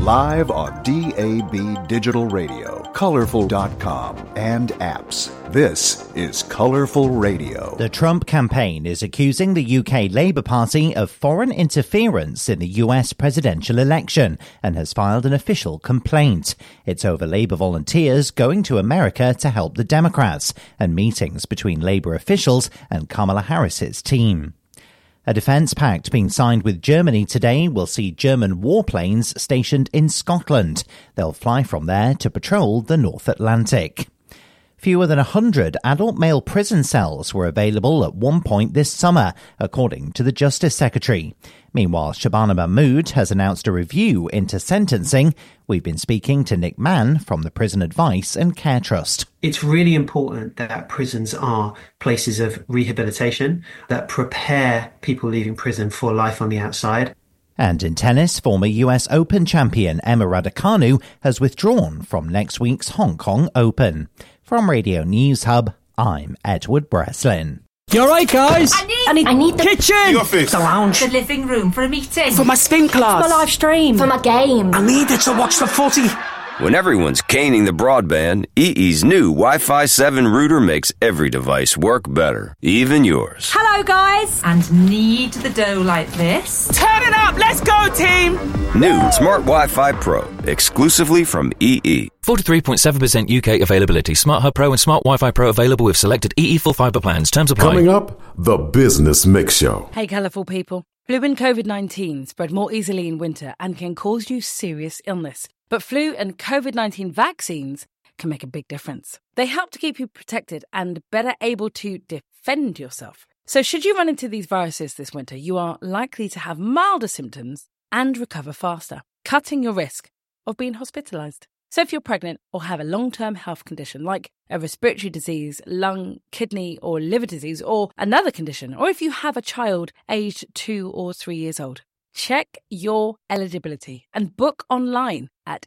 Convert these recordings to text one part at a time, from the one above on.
Live on DAB Digital Radio, Colorful.com, and apps. This is Colorful Radio. The Trump campaign is accusing the UK Labour Party of foreign interference in the US presidential election and has filed an official complaint. It's over Labour volunteers going to America to help the Democrats and meetings between Labour officials and Kamala Harris's team. A defence pact being signed with Germany today will see German warplanes stationed in Scotland. They'll fly from there to patrol the North Atlantic. Fewer than 100 adult male prison cells were available at one point this summer, according to the Justice Secretary. Meanwhile, Shabana Mahmood has announced a review into sentencing. We've been speaking to Nick Mann from the Prison Advice and Care Trust. It's really important that prisons are places of rehabilitation that prepare people leaving prison for life on the outside. And in tennis, former US Open champion Emma Raducanu has withdrawn from next week's Hong Kong Open. From Radio News Hub, I'm Edward Breslin. You alright, guys? I need the kitchen, the office, the lounge, the living room for a meeting, for my spin class, for my live stream, for my game. I need it to watch the footy. When everyone's caning the broadband, EE's new Wi-Fi 7 router makes every device work better, even yours. Hello, guys. And need the dough like this? Turn it up, let's go, team. New Smart Wi-Fi Pro, exclusively from EE. 43.7% UK availability. Smart Hub Pro and Smart Wi-Fi Pro available with selected EE full fibre plans. Terms apply. Coming up, the Business Mix Show. Hey, colourful people. Flu and COVID-19 spread more easily in winter and can cause you serious illness. But flu and COVID-19 vaccines can make a big difference. They help to keep you protected and better able to defend yourself. So should you run into these viruses this winter, you are likely to have milder symptoms and recover faster, cutting your risk of being hospitalised. So if you're pregnant or have a long-term health condition like a respiratory disease, lung, kidney or liver disease or another condition, or if you have a child aged 2 or 3 years old, check your eligibility and book online at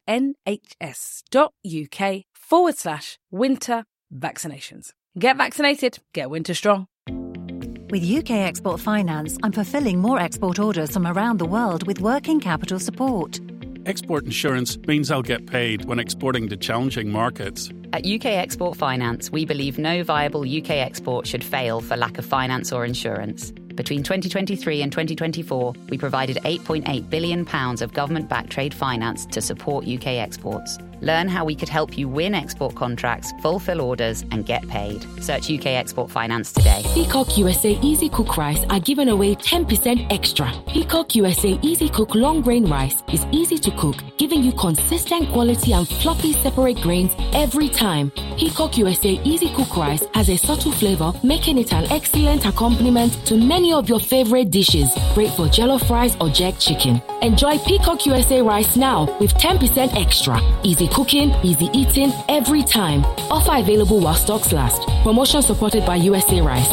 nhs.uk/winter vaccinations. Get vaccinated, get winter strong. With UK Export Finance, I'm fulfilling more export orders from around the world with working capital support. Export insurance means I'll get paid when exporting to challenging markets. At UK Export Finance, we believe no viable UK export should fail for lack of finance or insurance. Between 2023 and 2024, we provided £8.8 billion of government-backed trade finance to support UK exports. Learn how we could help you win export contracts, fulfill orders, and get paid. Search UK Export Finance today. Peacock USA Easy Cook Rice are giving away 10% extra. Peacock USA Easy Cook Long Grain Rice is easy to cook, giving you consistent quality and fluffy separate grains every time. Peacock USA Easy Cook Rice has a subtle flavor, making it an excellent accompaniment to many of your favorite dishes. Great for jollof rice or jerk chicken. Enjoy Peacock USA Rice now with 10% extra. Easy cooking, easy eating, every time. Offer available while stocks last. Promotion supported by USA Rice.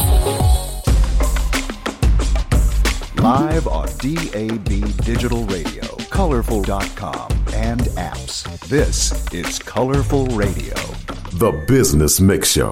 Live on DAB Digital Radio, Colorful.com, and apps. This is Colorful Radio. The Business Mix Show.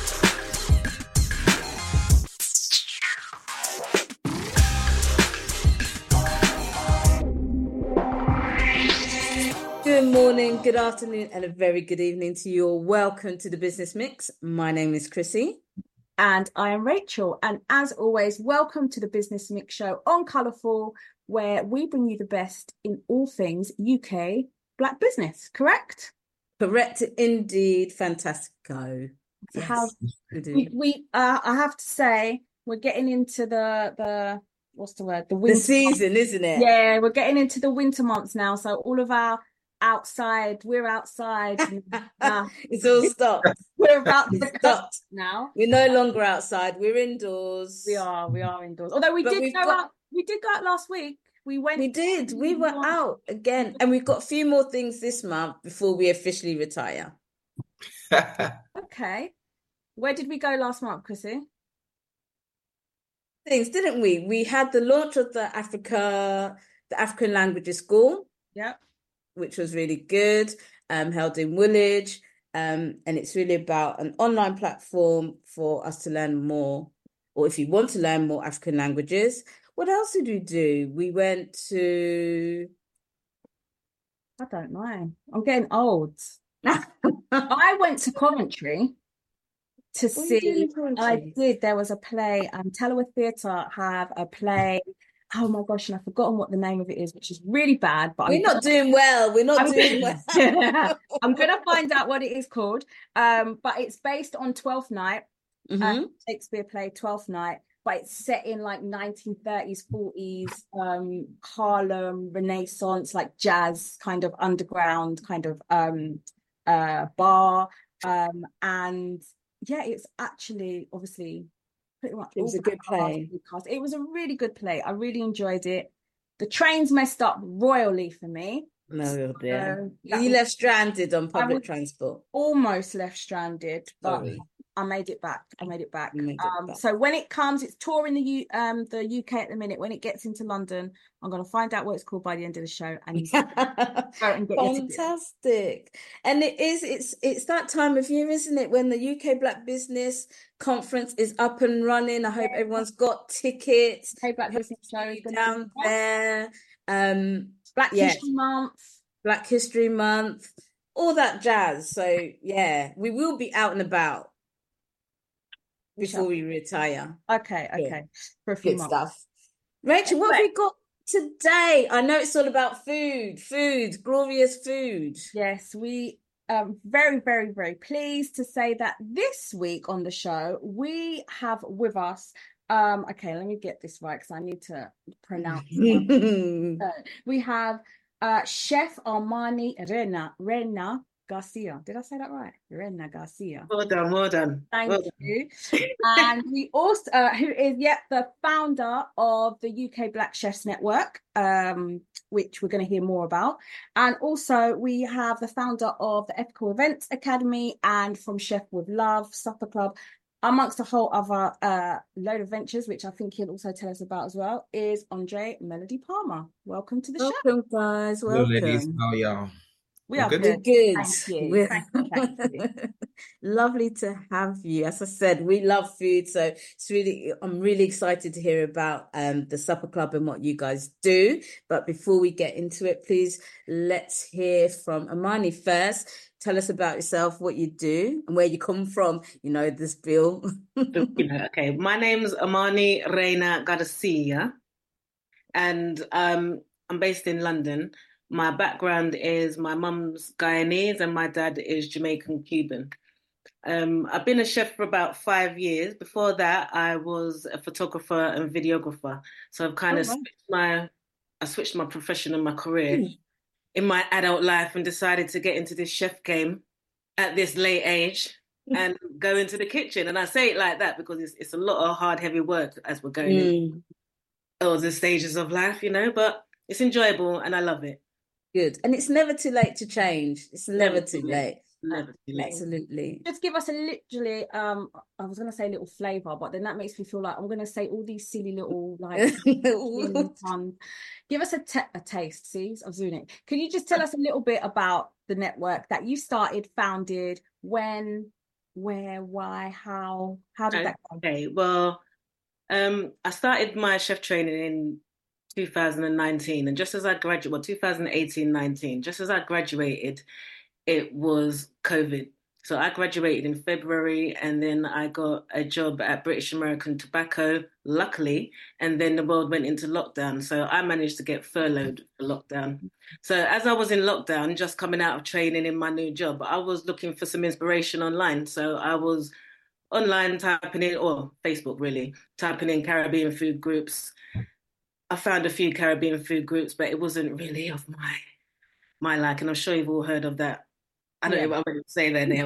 Good morning, good afternoon, and a very good evening to you all. Welcome to the Business Mix. My name is Chrissy. And I am Rachel. And as always, welcome to the Business Mix Show on Colourful, where we bring you the best in all things UK Black business, correct? Correct indeed. Fantastico. Yes. I have to say, we're getting into the what's the word? The winter season, isn't it? Yeah, we're getting into the winter months now. So all of our we're outside. It's all stopped. We're about to cut now. We're no longer outside. We're indoors. We are indoors. Although we did go out last week. We did. We were out again. And we've got a few more things this month before we officially retire. Okay. Where did we go last month, Chrissy? Things, didn't we? We had the launch of the African Languages School. Yep. Which was really good, held in Woolwich. And it's really about an online platform for us to learn more, or if you want to learn more African languages. What else did we do? We went to I don't know. I'm getting old. I went to Coventry to see. I did. There was a play. Teleworth Theatre have a play. Oh my gosh, and I've forgotten what the name of it is, which is really bad. But we're not doing well. We're not doing well. I'm gonna find out what it is called. But it's based on Twelfth Night, Shakespeare play Twelfth Night. But it's set in like 1930s, 40s, Harlem, Renaissance, like jazz, kind of underground, kind of bar. And yeah, it's actually obviously pretty much. It was a good play. It was a really good play. I really enjoyed it. The trains messed up royally for me. No, dear. You left stranded on public transport. Almost left stranded, but I made it back. So when it comes, it's touring the UK at the minute. When it gets into London, I'm going to find out what it's called by the end of the show. And fantastic. And it's that time of year, isn't it, when the UK Black Business Conference is up and running. I hope everyone's got tickets. UK Black Business show down there. Black History Month, all that jazz. So yeah, we will be out and about before we retire. Okay. For a few months. Stuff. Rachel, what have we got today? I know it's all about food, glorious food. Yes, we are very, very, very pleased to say that this week on the show, we have with us, okay, let me get this right because I need to pronounce it. We have Chef Armani Reina Garcia. Did I say that right? Reina Garcia. Well done. Thank you. And we also, who is the founder of the UK Black Chefs Network, which we're going to hear more about. And also we have the founder of the Ethical Events Academy and from Chef with Love, Supper Club, amongst a whole other load of ventures, which I think he'll also tell us about as well, is Andre Melody Palmer. Welcome to the show. Welcome, guys. Welcome. Hello, ladies. How are y'all? We are good. Thank you. Thank you. Lovely to have you. As I said, we love food, so I'm really excited to hear about the Supper Club and what you guys do. But before we get into it, please let's hear from Amani first. Tell us about yourself, what you do, and where you come from. You know this, Bill. Okay, my name's Amani Reina Garcia, and I'm based in London. My background is my mum's Guyanese and my dad is Jamaican Cuban. I've been a chef for about 5 years. Before that, I was a photographer and videographer. So I've kind of switched my profession and my career in my adult life and decided to get into this chef game at this late age and go into the kitchen. And I say it like that because it's a lot of hard, heavy work as we're going in all the stages of life, but it's enjoyable and I love it. Good. And it's never too late to change. It's never too late. Never too late. Absolutely. Just give us a literally, I was going to say little flavour, but then that makes me feel like I'm going to say all these silly little, like, give us a taste, see? I'm doing it. Can you just tell us a little bit about the network that you started, founded, when, where, why, how did that go? Okay, well, I started my chef training in 2019, and just as I graduated, 2018-19, just as I graduated, it was COVID. So I graduated in February and then I got a job at British American Tobacco, luckily, and then the world went into lockdown. So I managed to get furloughed for lockdown. So as I was in lockdown, just coming out of training in my new job, I was looking for some inspiration online. So I was online typing in, or Facebook really, typing in Caribbean food groups. I found a few Caribbean food groups, but it wasn't really of my like, and I'm sure you've all heard of that. I don't know what I'm going to say their name.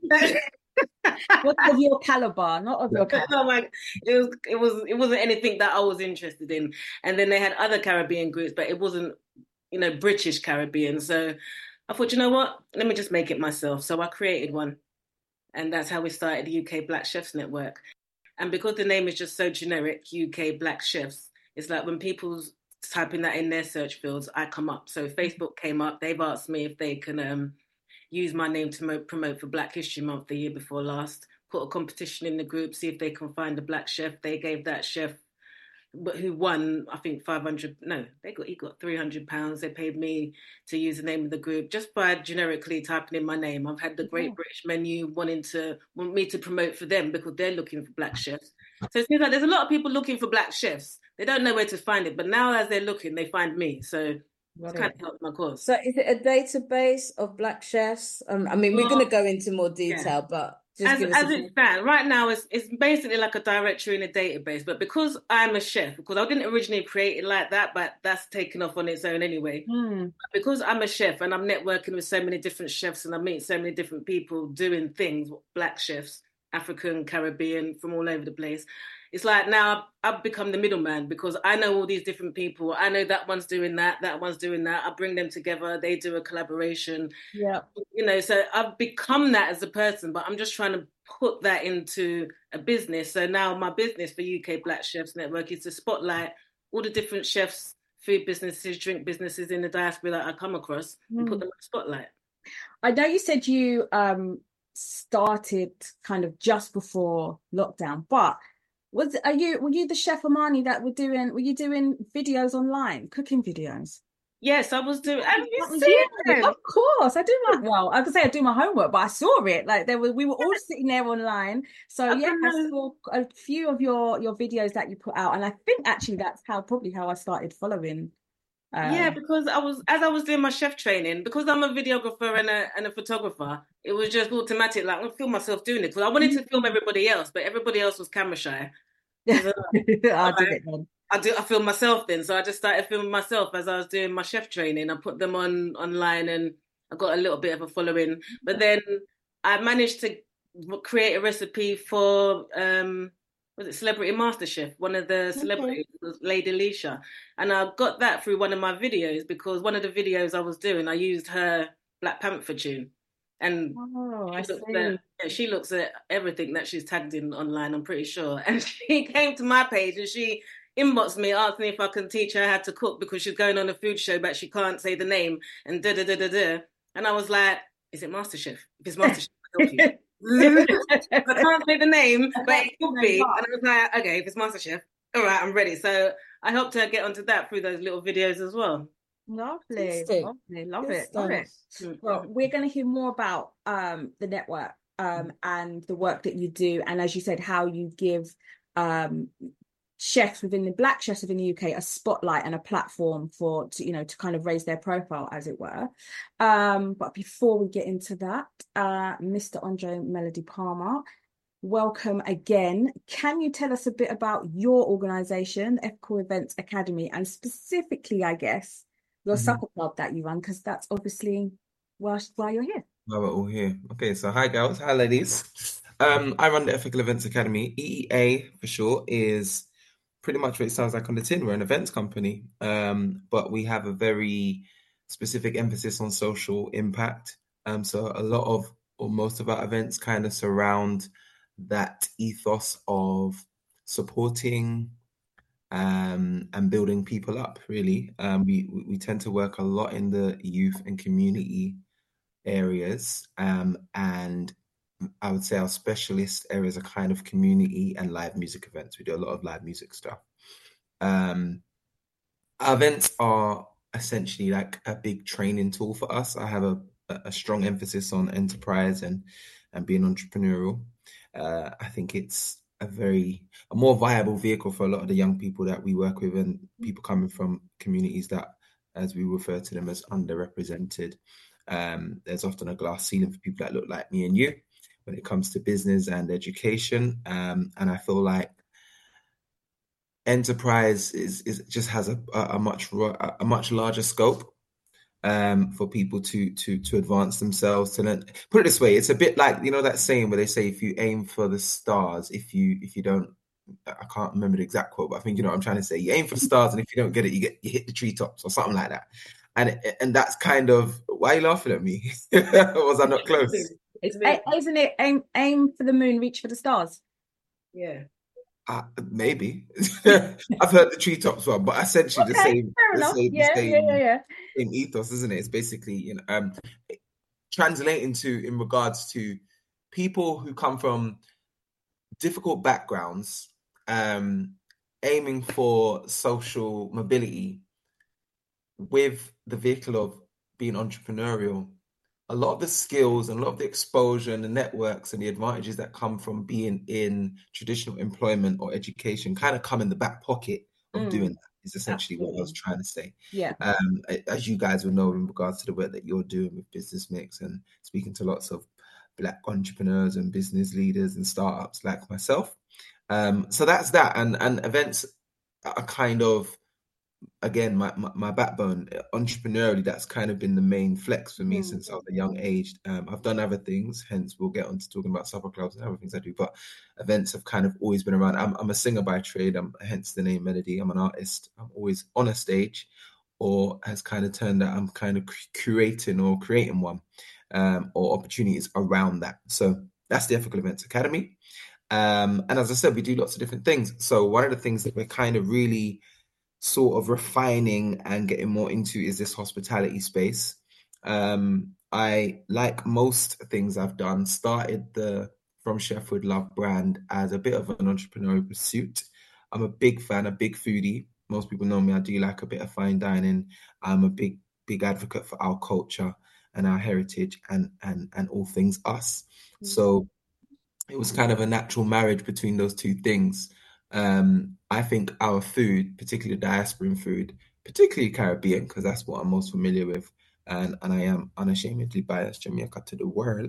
What of your caliber, not of your caliber. No, it wasn't anything that I was interested in. And then they had other Caribbean groups, but it wasn't, British Caribbean. So I thought, you know what? Let me just make it myself. So I created one. And that's how we started the UK Black Chefs Network. And because the name is just so generic, UK Black Chefs, it's like when people's typing that in their search fields, I come up. So Facebook came up. They've asked me if they can use my name to promote for Black History Month the year before last, put a competition in the group, see if they can find a Black chef. They gave that chef who won, I think 500. No, he got £300. They paid me to use the name of the group just by generically typing in my name. I've had the Great British Menu want me to promote for them because they're looking for black chefs. So it seems like there's a lot of people looking for black chefs. They don't know where to find it, but now as they're looking, they find me. So it's kind of helped my cause. So is it a database of black chefs? I mean, we're going to go into more detail, but just as it stands right now, it's basically like a directory in a database. But because I'm a chef, because I didn't originally create it like that, but that's taken off on its own anyway. Because I'm a chef and I'm networking with so many different chefs and I meet so many different people doing things, black chefs, African, Caribbean, from all over the place. It's like now I've become the middleman because I know all these different people. I know that one's doing that one's doing that. I bring them together. They do a collaboration. Yeah. So I've become that as a person, but I'm just trying to put that into a business. So now my business for UK Black Chefs Network is to spotlight all the different chefs, food businesses, drink businesses in the diaspora that I come across and put them on the spotlight. I know you said you started kind of just before lockdown, but were you the chef Amani that were you doing videos online, cooking videos? Yes, I was doing. Have you seen it? Of course, I do I could say I do my homework, but I saw it. Like we were all sitting there online. So I saw a few of your videos that you put out, and I think actually that's probably how I started following. Because as I was doing my chef training, because I'm a videographer and a photographer, it was just automatic. Like I film myself doing it because I wanted to film everybody else, but everybody else was camera shy. I filmed myself then, so I just started filming myself as I was doing my chef training. I put them online, and I got a little bit of a following. But then I managed to create a recipe for was it Celebrity MasterChef? One of the celebrities was Lady Alicia, and I got that through one of my videos because one of the videos I was doing, I used her Black Panther tune. And she looks at everything that she's tagged in online, I'm pretty sure. And she came to my page and she inboxed me, asked me if I can teach her how to cook because she's going on a food show, but she can't say the name and da-da-da-da-da. And I was like, is it MasterChef? If it's MasterChef, I'll help you. I can't say the name, but it could be. And I was like, okay, if it's MasterChef, all right, I'm ready. So I helped her get onto that through those little videos as well. Lovely. Love it. Well, we're going to hear more about the network and the work that you do, and as you said, how you give chefs within the black chefs within the UK a spotlight and a platform to kind of raise their profile, as it were. But before we get into that, Mr. Andre Melody Palmer, welcome again. Can you tell us a bit about your organisation, the Ethical Events Academy, and specifically, I guess, your supper club that you run, because that's obviously why you're here. Why we're all here. Okay, so hi girls, hi ladies. I run the Ethical Events Academy. EEA for short is pretty much what it sounds like on the tin. We're an events company, but we have a very specific emphasis on social impact. So a lot of, or most of our events kind of surround that ethos of supporting and building people up, really. We tend to work a lot in the youth and community areas, and I would say our specialist areas are kind of community and live music events. We do a lot of live music stuff. Our events are essentially like a big training tool for us. I have a strong emphasis on enterprise and being entrepreneurial. I think it's a more viable vehicle for a lot of the young people that we work with and people coming from communities that, as we refer to them, as underrepresented. There's often a glass ceiling for people that look like me and you when it comes to business and education. And I feel like enterprise is just has a much larger scope for people to advance themselves, to learn. Put it this way, it's a bit like, that saying where they say, if you aim for the stars, if you don't, I can't remember the exact quote, but I think you know what I'm trying to say. You aim for the stars, and if you don't get it, you hit the treetops or something like that. And that's kind of, why are you laughing at me? Was I not close? Isn't it aim for the moon, reach for the stars? Yeah. Maybe. I've heard the treetops one, but essentially the same ethos, isn't it? It's basically, translating in regards to people who come from difficult backgrounds, aiming for social mobility with the vehicle of being entrepreneurial. A lot of the skills and a lot of the exposure and the networks and the advantages that come from being in traditional employment or education kind of come in the back pocket of doing that, is essentially what I was trying to say. Yeah. As you guys will know, in regards to the work that you're doing with Business Mix and speaking to lots of Black entrepreneurs and business leaders and startups like myself. So that's that. And events are kind of, again, my backbone. Entrepreneurially, that's kind of been the main flex for me since I was a young age. I've done other things, hence we'll get on to talking about supper clubs and other things I do, but events have kind of always been around. I'm a singer by trade, hence the name Melody. I'm an artist. I'm always on a stage, or has kind of turned out I'm kind of creating one, or opportunities around that. So that's the Ethical Events Academy. And as I said, we do lots of different things. So one of the things that we're kind of really sort of refining and getting more into is this hospitality space. I, like most things I've done, started the From Chef with Love brand as a bit of an entrepreneurial pursuit. I'm a big fan, a big foodie. Most people know me. I do like a bit of fine dining. I'm a big advocate for our culture and our heritage and all things us. So it was kind of a natural marriage between those two things. I think our food, particularly diasporan food, particularly Caribbean, because that's what I'm most familiar with, and I am unashamedly biased, Jamaica to the world,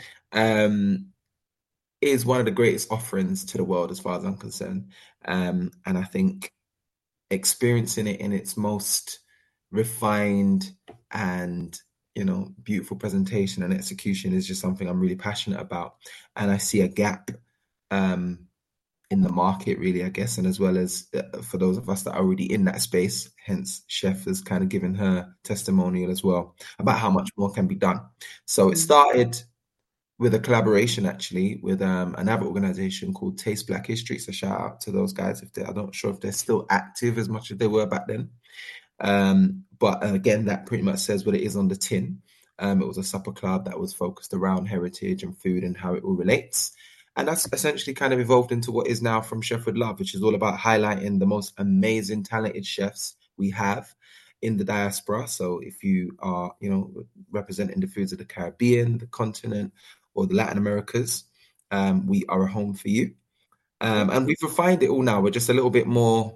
is one of the greatest offerings to the world as far as I'm concerned. And I think experiencing it in its most refined and beautiful presentation and execution is just something I'm really passionate about. And I see a gap in the market, really, I guess, and as well as for those of us that are already in that space. Hence, Chef has kind of given her testimonial as well about how much more can be done. So it started with a collaboration, actually, with another organization called Taste Black History. So shout out to those guys. I'm not sure if they're still active as much as they were back then. But again, that pretty much says what it is on the tin. It was a supper club that was focused around heritage and food and how it all relates. And that's essentially kind of evolved into what is now From Chef with Love, which is all about highlighting the most amazing, talented chefs we have in the diaspora. So if you are, representing the foods of the Caribbean, the continent, or the Latin Americas, we are a home for you. And we've refined it all now. We're just a little bit more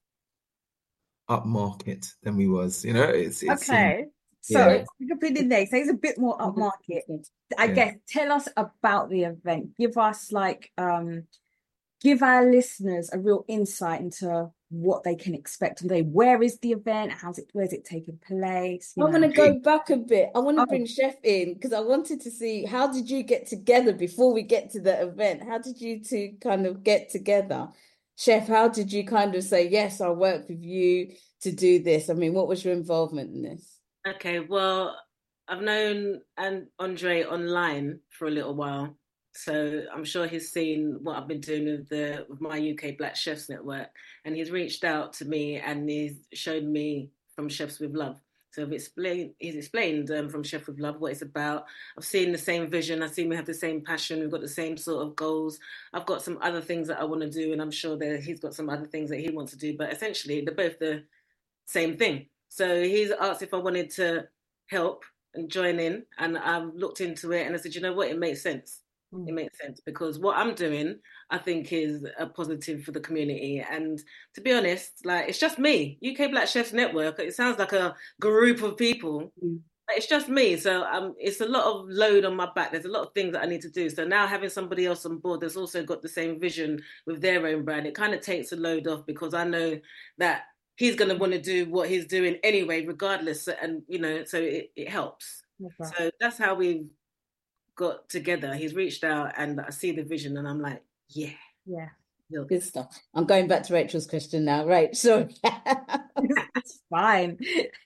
upmarket than we was, It's okay. So you can put in there. So it's a bit more upmarket. I guess. Tell us about the event. Give us give our listeners a real insight into what they can expect today. Where is the event? Where's it taking place? I want to go back a bit. I want to bring Chef in because I wanted to see, how did you get together before we get to the event? How did you two kind of get together? Chef, how did you kind of say, yes, I'll work with you to do this? I mean, what was your involvement in this? Okay, well, I've known Andre online for a little while, so I'm sure he's seen what I've been doing with my UK Black Chefs Network, and he's reached out to me and he's showed me From Chefs with Love. So he's explained From Chef with Love what it's about. I've seen the same vision. I've seen we have the same passion. We've got the same sort of goals. I've got some other things that I want to do, and I'm sure that he's got some other things that he wants to do. But essentially, they're both the same thing. So he's asked if I wanted to help and join in, and I've looked into it, and I said, you know what, it makes sense. It makes sense because what I'm doing, I think, is a positive for the community. And to be honest, it's just me. UK Black Chefs Network, it sounds like a group of people, but it's just me. So it's a lot of load on my back. There's a lot of things that I need to do. So now having somebody else on board that's also got the same vision with their own brand, it kind of takes a load off because I know that he's going to want to do what he's doing anyway, regardless. And, so it helps. Okay. So that's how we've got together. He's reached out and I see the vision and I'm like, yeah. Good stuff. I'm going back to Rachel's question now. Right. So that's fine.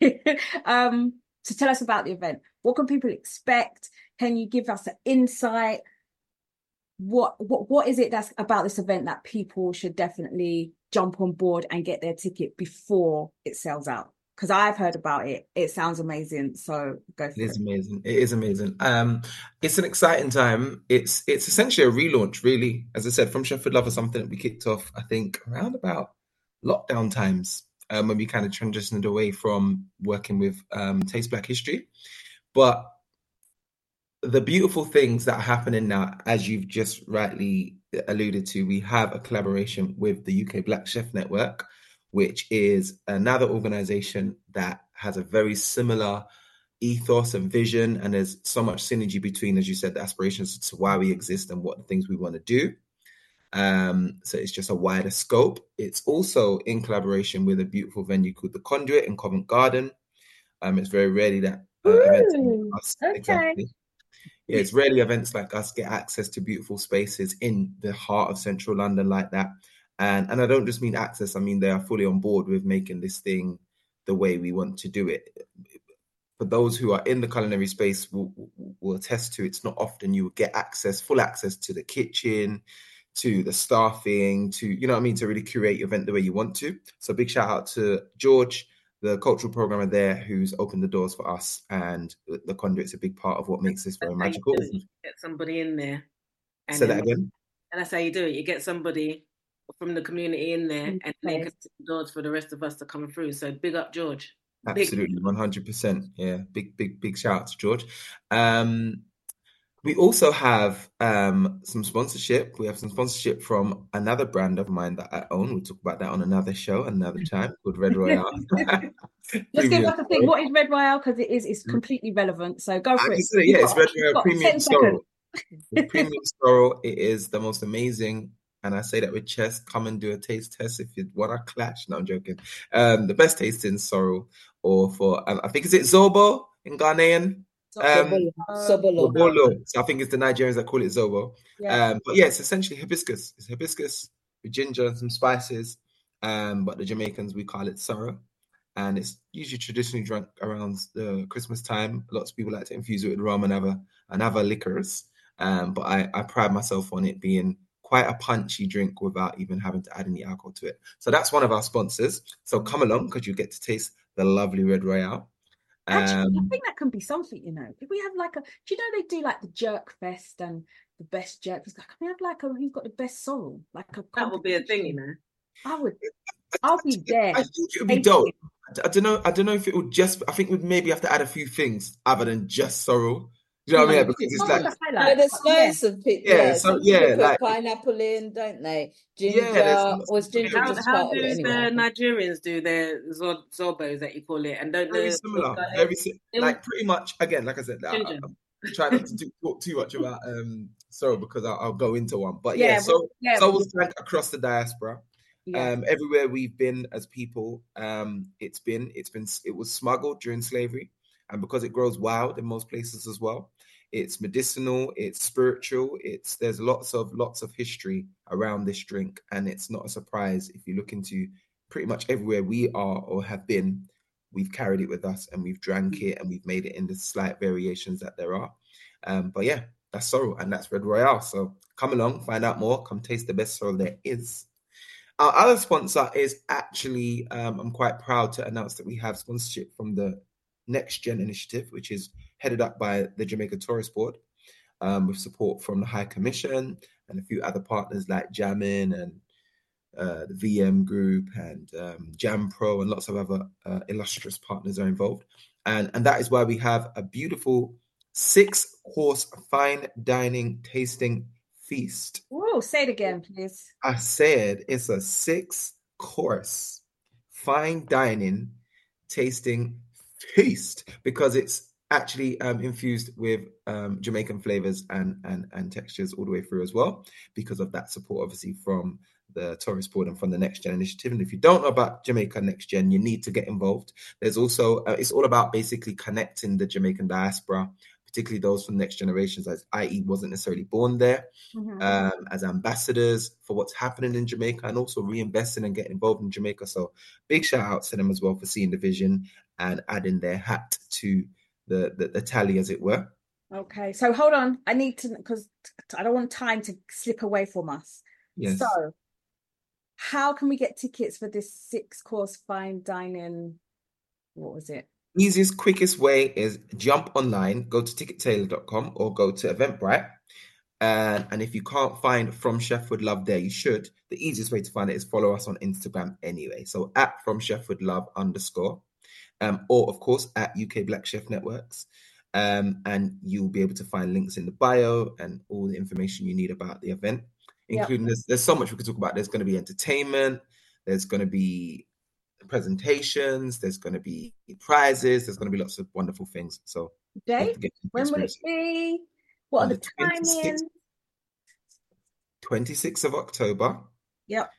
So tell us about the event. What can people expect? Can you give us an insight? What is it that's about this event that people should definitely jump on board and get their ticket before it sells out? Because I've heard about it. It sounds amazing. So go for it. It is amazing. It is amazing. It's an exciting time. It's essentially a relaunch, really. As I said, From Chef with Love is something that we kicked off, I think, around about lockdown times, when we kind of transitioned away from working with Taste Black History. But the beautiful things that are happening now, as you've just rightly alluded to, we have a collaboration with the UK Black Chef Network, which is another organization that has a very similar ethos and vision, and there's so much synergy between, as you said, the aspirations to why we exist and what the things we want to do. So it's just a wider scope. It's also in collaboration with a beautiful venue called The Conduit in Covent Garden. It's very rarely that events like us, exactly. Yeah, it's rarely events like us get access to beautiful spaces in the heart of central London like that. And I don't just mean access, I mean they are fully on board with making this thing the way we want to do it. For those who are in the culinary space will attest to, it's not often you get full access to the kitchen, to the staffing, to, you know what I mean, to really curate your event the way you want to. So big shout out to George, the cultural programmer there, who's opened the doors for us, and the Conduit's a big part of what makes this very magical. Get somebody in there. Say that again? And that's how you do it. You get somebody from the community in there, and they can open the doors for the rest of us to come through. So big up, George. Absolutely, 100%. Yeah, big shout out to George. We also have some sponsorship. We have some sponsorship from another brand of mine that I own. We'll talk about that on another show, another time, called Red Royale. Just give us a thing. What is Red Royale? Because it's completely relevant. So go for it. Yeah, it's Red Royale Premium Sorrel. Premium Sorrel. It is the most amazing, and I say that with chest. Come and do a taste test if you want to clash. No, I'm joking. The best tasting sorrel, or for I think, is it Zobo in Ghanaian? Sobolo. So I think it's the Nigerians that call it Zobo. Yeah. But yeah, it's essentially hibiscus. It's hibiscus with ginger and some spices. But the Jamaicans, we call it sorrel. And it's usually traditionally drunk around the Christmas time. Lots of people like to infuse it with rum and other liquors. But I pride myself on it being quite a punchy drink without even having to add any alcohol to it. So that's one of our sponsors. So come along, because you get to taste the lovely Red Royale. Actually, I think that can be something, you know. If we have like do you know they do like the Jerk Fest and the best jerk fest? Can we have like who's got the best sorrel? That would be a thing, you know. I'll be there. I think it would be dope. I don't know if it would just. I think we'd maybe have to add a few things other than just sorrel. You know what I mean? Because it's like there's loads of people. Yeah, so yeah, like pineapple in, don't they? Ginger, or is ginger just how part do of it the anyway? Nigerians do their zobos that you call it, and don't very similar? Like pretty much. Again, like I said, I'm trying not to talk too much about sorrel because I'll go into one. But so was drank across the diaspora. Yeah. Everywhere we've been as people, it was smuggled during slavery, and because it grows wild in most places as well, it's medicinal, it's spiritual, there's lots of history around this drink, and it's not a surprise if you look into pretty much everywhere we are or have been, we've carried it with us and we've drank it and we've made it in the slight variations that there are. But yeah, that's sorrel and that's Red Royale. So come along, find out more, come taste the best sorrel there is. Our other sponsor is actually, I'm quite proud to announce that we have sponsorship from the Next Gen initiative, which is headed up by the Jamaica Tourist Board, with support from the High Commission and a few other partners like Jamin and the VM Group and Jam Pro and lots of other illustrious partners are involved. And that is why we have a beautiful 6-course fine dining tasting feast. Oh, say it again, please. I said it's a 6-course fine dining tasting feast because it's actually infused with Jamaican flavors and textures all the way through as well, because of that support obviously from the Tourist Board and from the Next Gen initiative. And if you don't know about Jamaica Next Gen, you need to get involved. There's also it's all about basically connecting the Jamaican diaspora, particularly those from next generations, as i.e. wasn't necessarily born there, as ambassadors for what's happening in Jamaica, and also reinvesting and getting involved in Jamaica. So big shout out to them as well for seeing the vision and adding their hat to the tally, as it were. Okay, so hold on. I need to, because I don't want time to slip away from us. Yes. So how can we get tickets for this 6-course fine dining? What was it? Easiest, quickest way is jump online, go to tickettailor.com or go to Eventbrite, And if you can't find From Chef with Love there, you should. The easiest way to find it is follow us on Instagram anyway. So at From Chef with Love _ or of course at UK Black Chef Networks. And you'll be able to find links in the bio and all the information you need about the event, including there's so much we could talk about. There's going to be entertainment, there's going to be presentations, there's going to be prizes, there's going to be lots of wonderful things. So Dave, when will it be? What are the timings? 26th of October. Yep.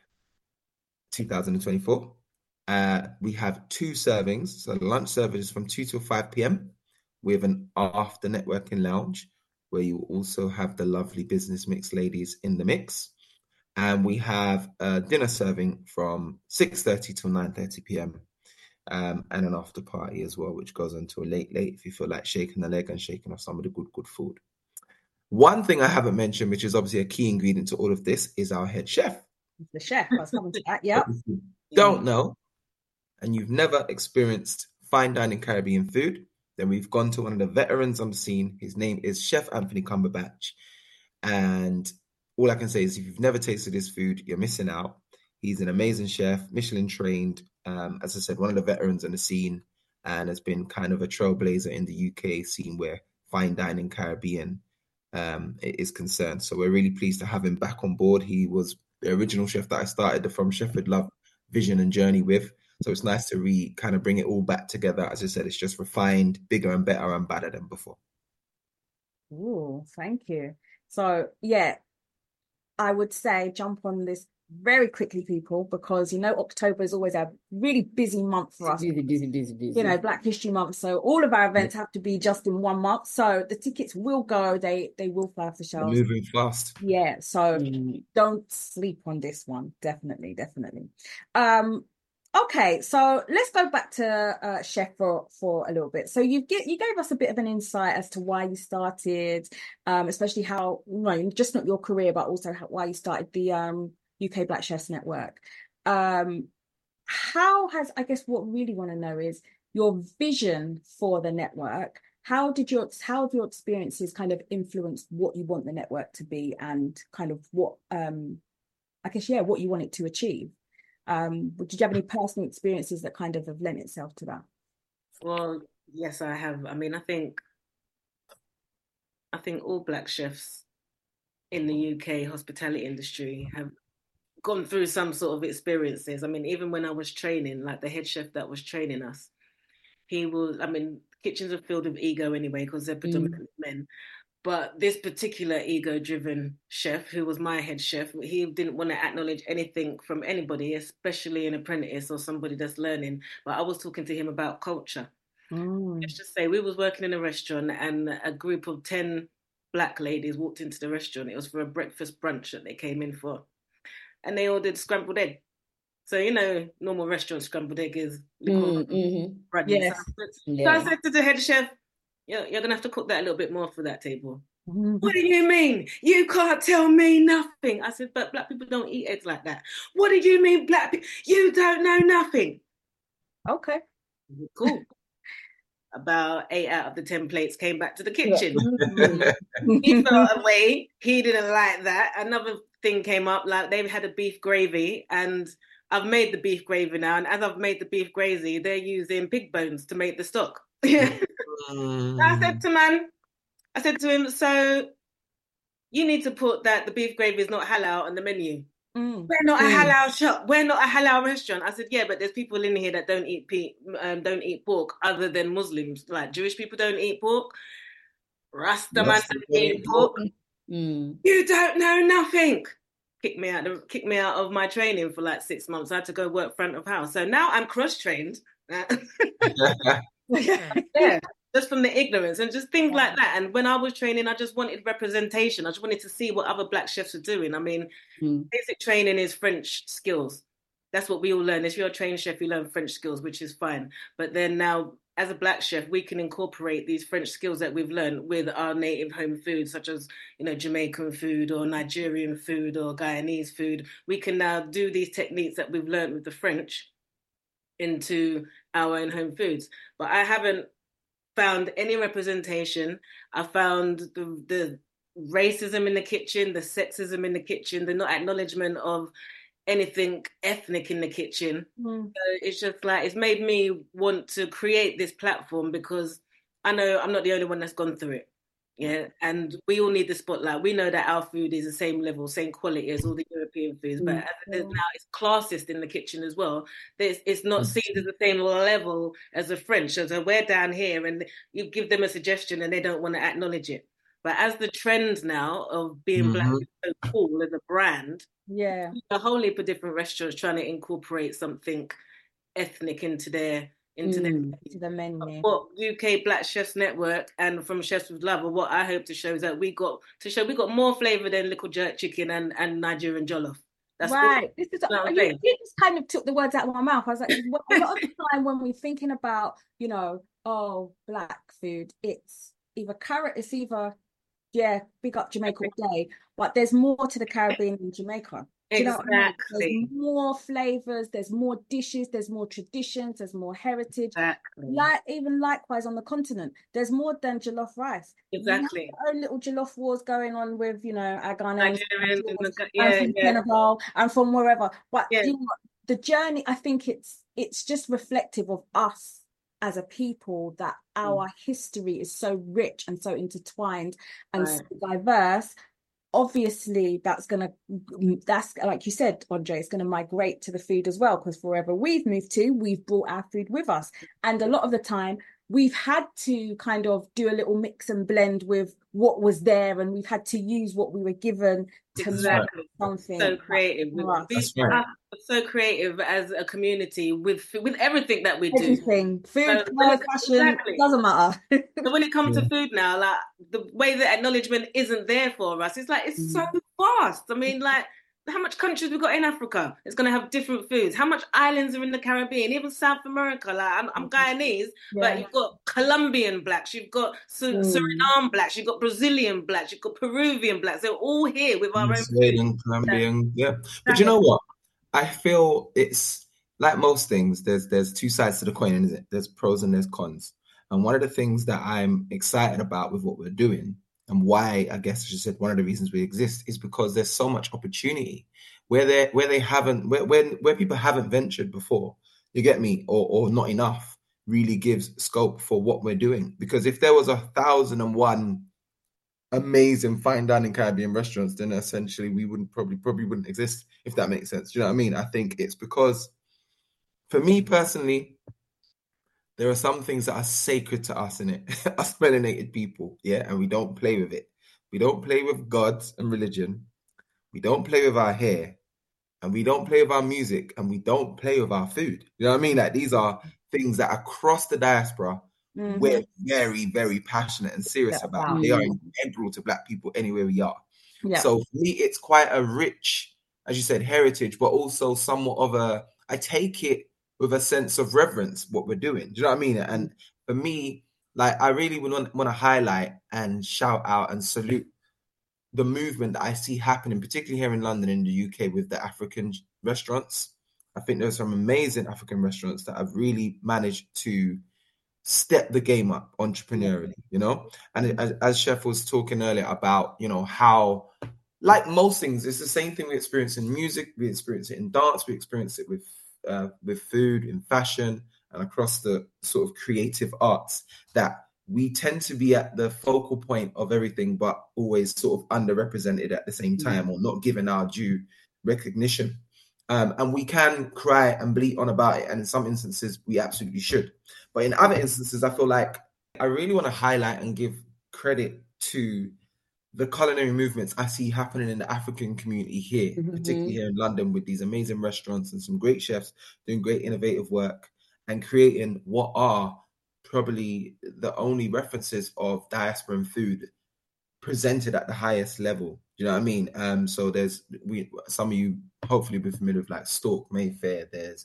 2024. We have 2 servings. So the lunch service is from 2 till 5 p.m. with an after networking lounge where you also have the lovely business mix ladies in the mix. And we have a dinner serving from 6:30 till 9:30 p.m. And an after party as well, which goes on to a late if you feel like shaking the leg and shaking off some of the good food. One thing I haven't mentioned, which is obviously a key ingredient to all of this, is our head chef. The chef. I was coming to that. Yep. If you don't know, and you've never experienced fine dining Caribbean food, then we've gone to one of the veterans on the scene. His name is Chef Anthony Cumberbatch. And all I can say is if you've never tasted his food, you're missing out. He's an amazing chef, Michelin trained, as I said, one of the veterans on the scene, and has been kind of a trailblazer in the UK scene where fine dining Caribbean is concerned. So we're really pleased to have him back on board. He was the original chef that I started the From Chef with Love vision and journey with. So it's nice to kind of bring it all back together. As I said, it's just refined, bigger and better and badder than before. Oh, thank you. So yeah, I would say jump on this very quickly, people, because October is always a really busy month for us. Busy. Black History Month. So all of our events have to be just in 1 month. So the tickets will go. They will fly off the shelves. They're moving fast. Yeah. So don't sleep on this one. Definitely. Okay, so let's go back to Chef for a little bit. So you gave us a bit of an insight as to why you started, especially how just not your career, but also why you started the UK Black Chefs Network. How has, I guess, what we really want to know is your vision for the network. How have your experiences kind of influenced what you want the network to be and kind of what what you want it to achieve? Did you have any personal experiences that kind of have lent itself to that? Well, yes, I have. I mean, I think all Black chefs in the UK hospitality industry have gone through some sort of experiences. I mean, even when I was training, like the head chef that was training us, kitchens are filled with ego anyway, because they're predominantly men. But this particular ego-driven chef, who was my head chef, he didn't want to acknowledge anything from anybody, especially an apprentice or somebody that's learning. But I was talking to him about culture. Let's just say we was working in a restaurant and a group of 10 Black ladies walked into the restaurant. It was for a breakfast brunch that they came in for. And they ordered scrambled egg. So, normal restaurant scrambled egg is Yes. So I said to the head chef, you're going to have to cook that a little bit more for that table. What do you mean? You can't tell me nothing. I said, but Black people don't eat eggs like that. What did you mean, Black people? You don't know nothing. Okay. Cool. About 8 out of the 10 plates came back to the kitchen. He felt away. He didn't like that. Another thing came up, like they had a beef gravy, and I've made the beef gravy now. And as I've made the beef gravy, they're using pig bones to make the stock. I said to him, so you need to put that the beef gravy is not halal on the menu. We're not a halal shop. We're not a halal restaurant. I said, yeah, but there's people in here that don't eat pork other than Muslims. Like Jewish people don't eat pork. Rastaman don't eat pork. You don't know nothing. Kicked me out of my training for like 6 months. I had to go work front of house. So now I'm cross-trained. Yeah, just from the ignorance and just things like that. And when I was training, I just wanted representation. I just wanted to see what other Black chefs are doing. I mean, basic training is French skills. That's what we all learn. If you're a trained chef, you learn French skills, which is fine. But then now, as a Black chef, we can incorporate these French skills that we've learned with our native home food, such as, Jamaican food or Nigerian food or Guyanese food. We can now do these techniques that we've learned with the French into our own home foods. But I haven't found any representation. I found the racism in the kitchen, the sexism in the kitchen, the not acknowledgement of anything ethnic in the kitchen. So it's just like, it's made me want to create this platform because I know I'm not the only one that's gone through it. Yeah, and we all need the spotlight. We know that our food is the same level, same quality as all the European foods, but as it is now, it's classist in the kitchen as well. It's not seen as the same level as the French. So we're down here, and you give them a suggestion, and they don't want to acknowledge it. But as the trend now of being black is so cool as a brand, a whole heap of different restaurants trying to incorporate something ethnic into the menu. What UK Black Chefs Network and from Chefs with Love, what I hope to show is that we got more flavour than little jerk chicken and Nigerian jollof. That's right. This is you just kind of took the words out of my mouth. I was like, a lot of the time when we're thinking about, black food, it's either carrot, it's either big up Jamaica all day, but there's more to the Caribbean than Jamaica. Do you know what I mean? There's more flavors, there's more dishes, there's more traditions, there's more heritage. Even likewise on the continent, there's more than jollof rice. Exactly. We have our own little jollof wars going on with, our Ghanaians, from Senegal and from wherever. But the journey, I think it's just reflective of us as a people, that our history is so rich and so intertwined and so diverse. Obviously, that's like you said, Andre, it's going to migrate to the food as well, because wherever we've moved to, we've brought our food with us. And a lot of the time, we've had to kind of do a little mix and blend with what was there, and we've had to use what we were given to make something. So creative. We're so creative as a community with everything that we do. Everything. Food, fashion, doesn't matter. So when it comes to food now, like the way that acknowledgement isn't there for us, it's like, it's so vast. I mean, like, how much countries we've got in Africa? It's going to have different foods. How much islands are in the Caribbean, even South America? Like, I'm Guyanese, but you've got Colombian blacks, you've got Suriname blacks, you've got Brazilian blacks, you've got Peruvian blacks. They're all here with our own food. Colombian, But you know what? I feel it's like most things. There's two sides to the coin, isn't it? There's pros and there's cons. And one of the things that I'm excited about with what we're doing, and why, I guess I just said one of the reasons we exist, is because there's so much opportunity where people haven't ventured before. You get me? Or not enough really gives scope for what we're doing. Because if there was 1,001 amazing fine dining Caribbean restaurants, then essentially we wouldn't probably wouldn't exist, if that makes sense. Do you know what I mean? I think it's because, for me personally, there are some things that are sacred to us, in it, us melanated people, and we don't play with it. We don't play with gods and religion. We don't play with our hair, and we don't play with our music, and we don't play with our food. You know what I mean? Like, these are things that across the diaspora, we're very, very passionate and serious about. They are integral to Black people anywhere we are. So for me, it's quite a rich, as you said, heritage, but also somewhat of I take it with a sense of reverence, what we're doing. Do you know what I mean? And for me, like, I really want to highlight and shout out and salute the movement that I see happening, particularly here in London, in the UK, with the African restaurants. I think there's some amazing African restaurants that have really managed to step the game up entrepreneurially, And as Chef was talking earlier about, how, like most things, it's the same thing we experience in music, we experience it in dance, we experience it with food, in fashion, and across the sort of creative arts, that we tend to be at the focal point of everything, but always sort of underrepresented at the same time, or not given our due recognition. And we can cry and bleat on about it, and in some instances we absolutely should. But in other instances, I feel like I really want to highlight and give credit to the culinary movements I see happening in the African community here, particularly here in London, with these amazing restaurants and some great chefs doing great innovative work and creating what are probably the only references of diasporan food presented at the highest level. Do you know what I mean? So some of you hopefully be familiar with, like, Stork Mayfair. There's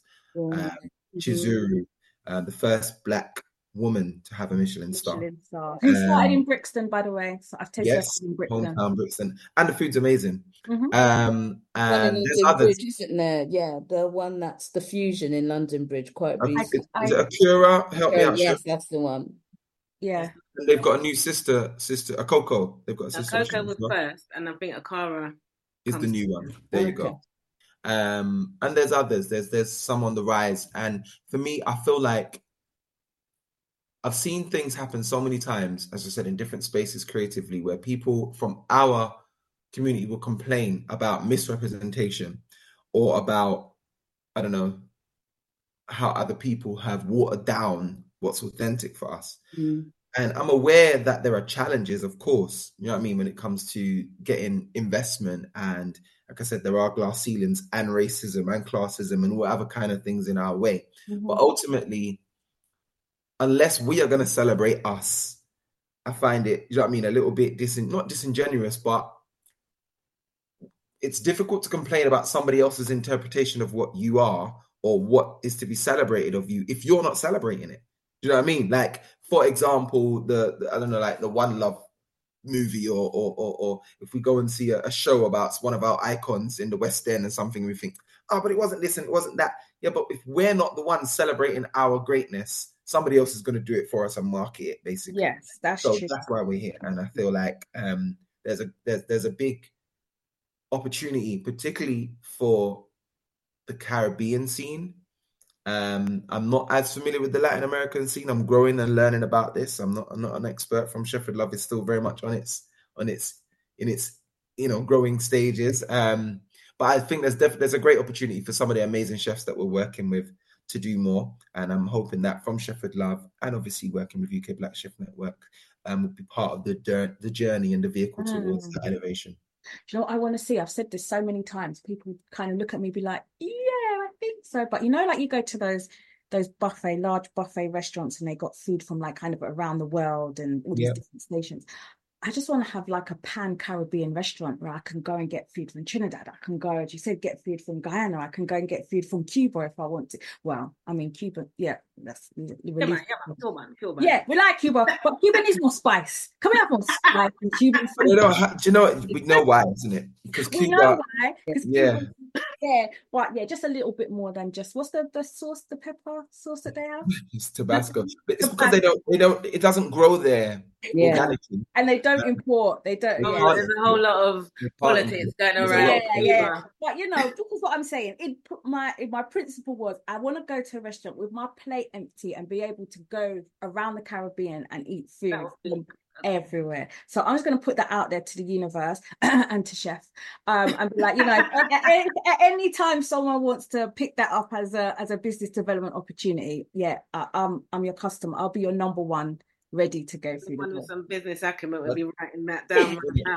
Chizuru, the first Black woman to have a Michelin star. Who started in Brixton, by the way. So I've tasted in Brixton. Hometown Brixton. And the food's amazing. And there's others. Bridge, isn't there? Yeah, the one that's the Fusion in London Bridge, quite recent. Is it Akira? Help me out. Yes, that's the one. Yeah. And they've got a new sister, a Coco. They've got a sister. Coco was first, and I think Akara is the new one. There you go. And there's others. There's some on the rise. And for me, I feel like I've seen things happen so many times, as I said, in different spaces creatively, where people from our community will complain about misrepresentation or about, I don't know, how other people have watered down what's authentic for us. And I'm aware that there are challenges, of course, you know what I mean, when it comes to getting investment. And like I said, there are glass ceilings and racism and classism and whatever kind of things in our way. But ultimately, unless we are going to celebrate us, I find it, you know what I mean, a little bit not disingenuous, but it's difficult to complain about somebody else's interpretation of what you are or what is to be celebrated of you if you're not celebrating it. Do you know what I mean? Like, for example, the I don't know, like the One Love movie, or if we go and see a show about one of our icons in the West End or something, and we think, oh, but it wasn't this and it wasn't that. Yeah, but if we're not the ones celebrating our greatness, somebody else is going to do it for us and market it, basically. Yes, that's true. That's why we're here. And I feel like there's a big opportunity, particularly for the Caribbean scene. I'm not as familiar with the Latin American scene. I'm growing and learning about this. I'm not an expert. From Sheffield Love is still very much in its growing stages. But I think there's a great opportunity for some of the amazing chefs that we're working with to do more. And I'm hoping that from Sheffield Love and obviously working with UK Black Chef Network will be part of the journey and the vehicle towards that elevation. Do you know what I want to see? I've said this so many times. People kind of look at me, be like, yeah, I think so. But like you go to those large buffet restaurants and they got food from like kind of around the world and all these different stations. I just want to have like a pan-Caribbean restaurant where I can go and get food from Trinidad. I can go, as you said, get food from Guyana. I can go and get food from Cuba if I want to. Well, I mean, Cuba, that's really... Cuba. Yeah, we like Cuba, but Cuba needs more spice. Can we have more spice in Cuban food? Do you know what? We know why, isn't it? Because Cuba... We know why. Yeah. But just a little bit more than just what's the sauce, the pepper sauce that they have? It's Tabasco. But it's because they don't. It doesn't grow there organically, and they don't import. They don't. There's a whole lot of politics going around. But this is what I'm saying. My principle was I want to go to a restaurant with my plate empty and be able to go around the Caribbean and eat food everywhere. So I'm just going to put that out there to the universe and to Chef, and be like, at any time someone wants to pick that up as a business development opportunity, I'm your customer. I'll be your number one, ready to go through with some business acumen will be writing that down right now.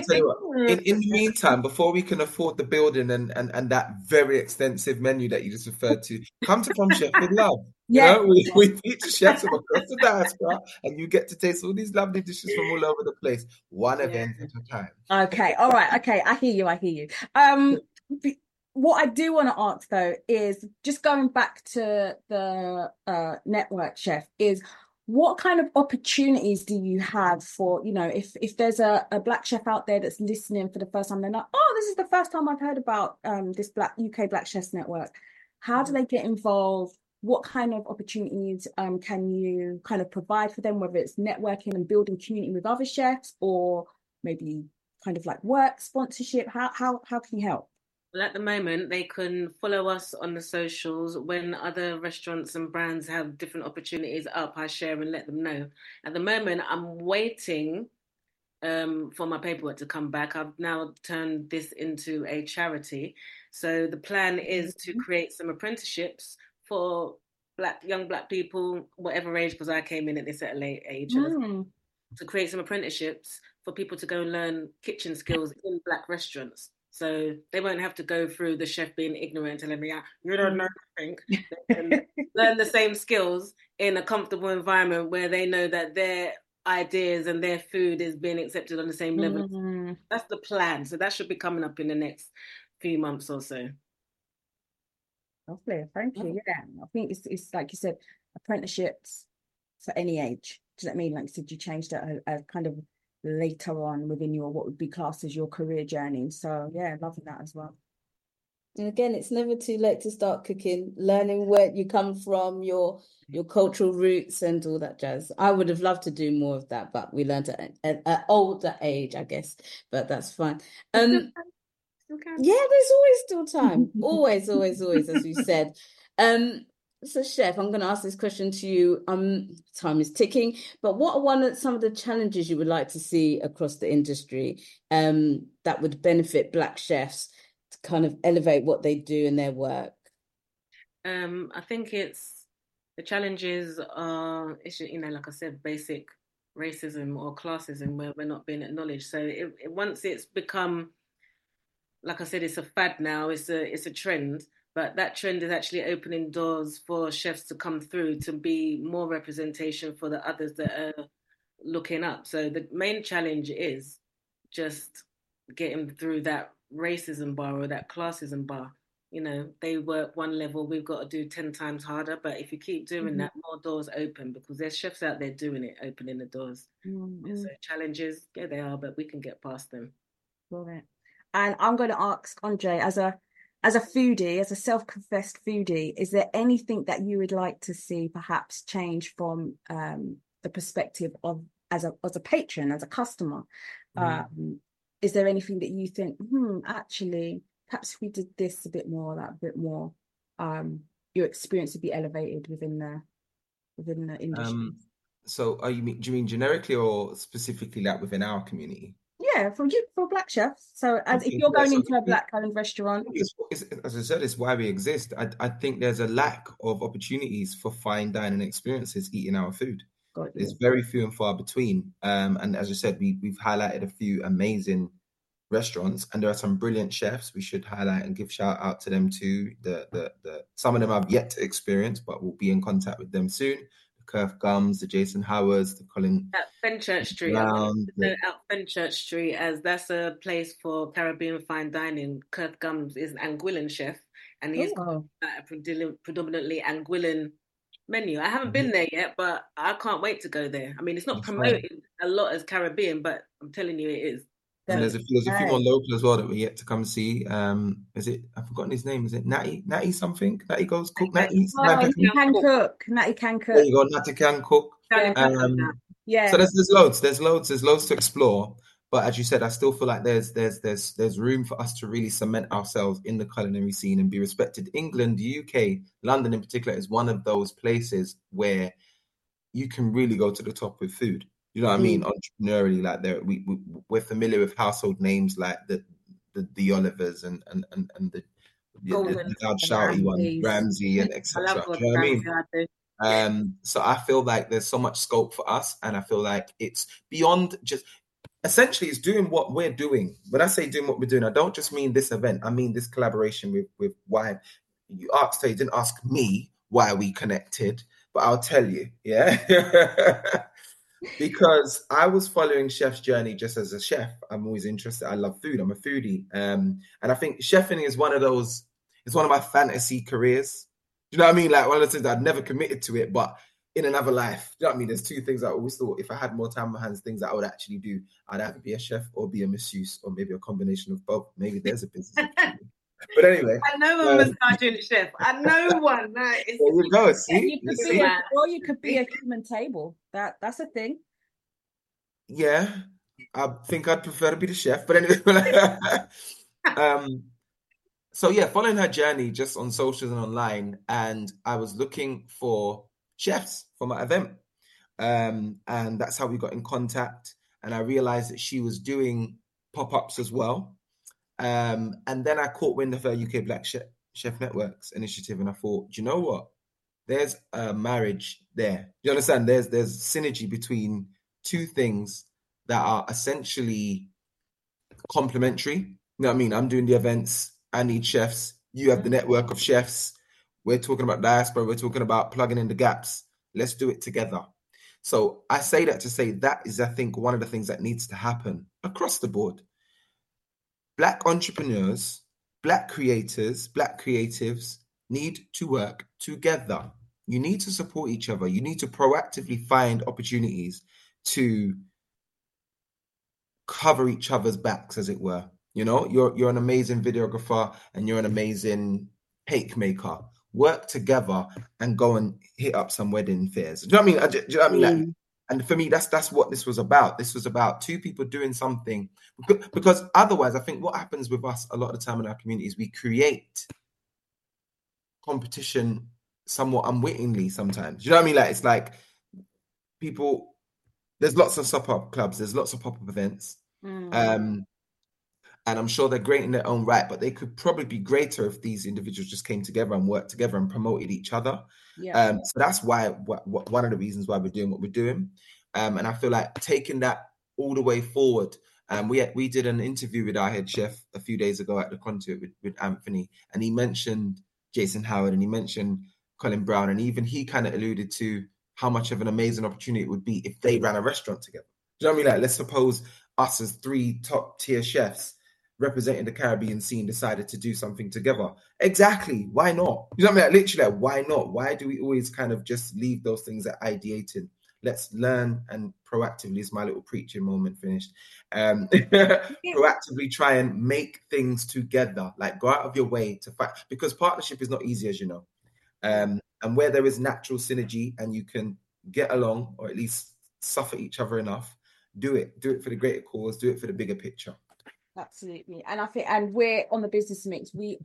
In the meantime, before we can afford the building and that very extensive menu that you just referred to, come to From Sheffield Love. We feature chefs from across the diaspora, and you get to taste all these lovely dishes from all over the place, one event at a time. Okay, all right, okay, I hear you. What I do want to ask though is just going back to the network, Chef, is what kind of opportunities do you have for, if there's a Black chef out there that's listening for the first time, they're like, oh, this is the first time I've heard about this UK Black Chefs Network. How do they get involved? What kind of opportunities can you kind of provide for them, whether it's networking and building community with other chefs or maybe kind of like work sponsorship? How can you help? Well, at the moment, they can follow us on the socials. When other restaurants and brands have different opportunities up, I share and let them know. At the moment, I'm waiting for my paperwork to come back. I've now turned this into a charity. So the plan is to create some apprenticeships for young Black people, whatever age, because I came in at this at a late age, to create some apprenticeships for people to go and learn kitchen skills in Black restaurants. So they won't have to go through the chef being ignorant and telling me, you don't know anything. They can learn the same skills in a comfortable environment where they know that their ideas and their food is being accepted on the same level. That's the plan. So that should be coming up in the next few months or so. Lovely, thank you. Yeah, I think it's like you said, apprenticeships for any age. Does that mean, like you said, you changed it a kind of later on within your what would be classed as your career journey? So yeah, loving that as well. And again, it's never too late to start cooking, learning where you come from, your cultural roots and all that jazz. I would have loved to do more of that, but we learned at an older age, I guess. But that's fine. Still Yeah, there's always still time. Always, always, always, as you said. So, Chef, I'm going to ask this question to you. Time is ticking, but what are some of the challenges you would like to see across the industry that would benefit Black chefs to kind of elevate what they do in their work? I think the challenges are, like I said, basic racism or classism where we're not being acknowledged. So once it's become, like I said, it's a fad now, it's a trend, but that trend is actually opening doors for chefs to come through to be more representation for the others that are looking up. So the main challenge is just getting through that racism bar or that classism bar. They work one level, we've got to do 10 times harder. But if you keep doing that, more doors open because there's chefs out there doing it, opening the doors. So challenges, yeah, they are, but we can get past them. Love it. And I'm going to ask Andre, as a foodie, as a self-confessed foodie, is there anything that you would like to see perhaps change from the perspective of as a patron, as a customer? Is there anything that you think, actually, perhaps if we did this a bit more, that a bit more, your experience would be elevated within the industry? So do you mean generically or specifically like within our community? Yeah, for Black chefs. So if you're going into a Black-owned restaurant, as I said, it's why we exist. I think there's a lack of opportunities for fine dining experiences eating our food. There's very few and far between. And as I said, we've highlighted a few amazing restaurants, and there are some brilliant chefs we should highlight and give shout out to them too. The some of them I've yet to experience, but we'll be in contact with them soon. Kirk Gums, the Jason Howards, the Colin at Fenchurch Street. At Fenchurch Street, as that's a place for Caribbean fine dining. Kirk Gums is an Anguillan chef, and he's got a predominantly Anguillan menu. I haven't been there yet, but I can't wait to go there. I mean, it's not promoted a lot as Caribbean, but I'm telling you, it is. And there's a few more local as well that we're yet to come see. Is it? I've forgotten his name. Is it Natty something? Natty goes cook. Natty can cook. Natty can cook. There you go. Natty can cook. Yeah. So there's loads. There's loads to explore. But as you said, I still feel like there's room for us to really cement ourselves in the culinary scene and be respected. England, the UK, London in particular is one of those places where you can really go to the top with food. You know what I mean? Entrepreneurially, like we're familiar with household names like the Olivers and the loud shouty one, Ramsay and etc. You know what I mean? So I feel like there's so much scope for us, and I feel like it's beyond just. Essentially, it's doing what we're doing. When I say doing what we're doing, I don't just mean this event. I mean this collaboration with why you didn't ask me why we connected, but I'll tell you, yeah. Because I was following Chef's journey just as a chef. I'm always interested. I love food. I'm a foodie. And I think chefing is one of those, it's one of my fantasy careers. Do you know what I mean? Like one of the things I'd never committed to it, but in another life. Do you know what I mean? There's two things I always thought if I had more time on my hands, things that I would actually do. I'd either be a chef or be a masseuse or maybe a combination of both. Maybe there's a business. But anyway. I know a massaging chef. I know one. There you go. See? You could be a human table. That's a thing. Yeah. I think I'd prefer to be the chef. But anyway. So yeah, following her journey just on socials and online. And I was looking for chefs for my event. And that's how we got in contact. And I realized that she was doing pop-ups as well. And then I caught wind of her UK Black Chef Networks initiative, and I thought, do you know what? There's a marriage there. You understand? There's synergy between two things that are essentially complementary. You know what I mean? I'm doing the events. I need chefs. You have the network of chefs. We're talking about diaspora. We're talking about plugging in the gaps. Let's do it together. So I say that to say that is, I think, one of the things that needs to happen across the board. Black entrepreneurs, Black creators, Black creatives need to work together. You need to support each other. You need to proactively find opportunities to cover each other's backs, as it were. You know, you're an amazing videographer and you're an amazing cake maker. Work together and go and hit up some wedding fairs. Do you know what I mean? Do you know what I mean? Like, and for me, that's what this was about. This was about two people doing something, because otherwise, I think what happens with us a lot of the time in our community is we create competition somewhat unwittingly sometimes. Do you know what I mean? Like, it's like people, there's lots of pop-up clubs, there's lots of pop-up events. And I'm sure they're great in their own right, but they could probably be greater if these individuals just came together and worked together and promoted each other. So that's why one of the reasons why we're doing what we're doing. And I feel like taking that all the way forward. We did an interview with our head chef a few days ago at the Conduit with Anthony, and he mentioned Jason Howard and he mentioned Colin Brown, and even he kind of alluded to how much of an amazing opportunity it would be if they ran a restaurant together. Do you know what I mean? Like, let's suppose us as 3 top tier chefs representing the Caribbean scene decided to do something together. Exactly. Why not? You know what I mean? Like, literally, like, why not? Why do we always kind of just leave those things at ideating? Let's learn and proactively, is my little preaching moment finished. Proactively try and make things together. Like, go out of your way to fight, because partnership is not easy, as you know. And where there is natural synergy and you can get along, or at least suffer each other enough, do it. Do it for the greater cause. Do it for the bigger picture. Absolutely. And I think, and we're on the Business Mix, we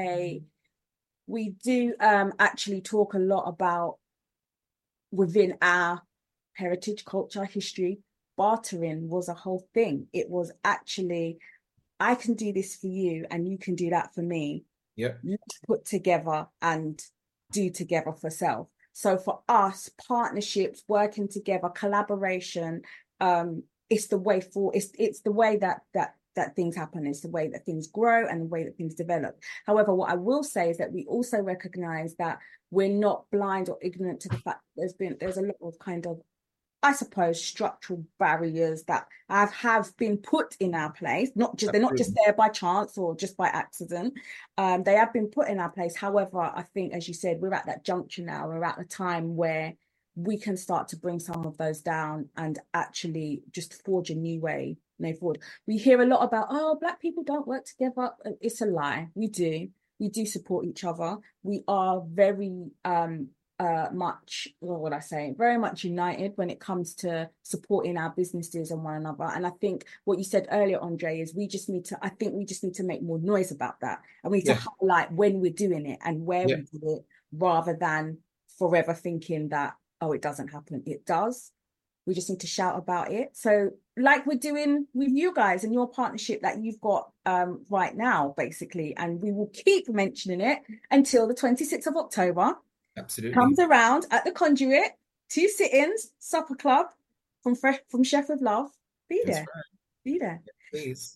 do actually talk a lot about, within our heritage, culture, history, bartering was a whole thing. It was actually, I can do this for you and you can do that for me. Yeah. Let's put together and do together for self. So for us, partnerships, working together, collaboration, it's the way forward. It's the way that things happen. It's the way that things grow and the way that things develop. However, what I will say is that we also recognize that we're not blind or ignorant to the fact that there's a lot of kind of, I suppose, structural barriers that have been put in our place. They're not just there by chance or just by accident. They have been put in our place. However, I think, as you said, we're at that juncture now. We're at a time where we can start to bring some of those down and actually just forge a new way forward. We hear a lot about, Black people don't work together. It's a lie. We do support each other. We are very much, very much united when it comes to supporting our businesses and one another. And I think what you said earlier, Andre, is we just need to make more noise about that. And we need to highlight when we're doing it and where we do it, rather than forever thinking that, it doesn't happen. It does. We just need to shout about it. So like we're doing with you guys and your partnership that you've got right now, basically, and we will keep mentioning it until the 26th of October. Absolutely. Comes around at the Conduit, 2 sit-ins, supper club from Chef of Love. Be there. Right. Be there. Please.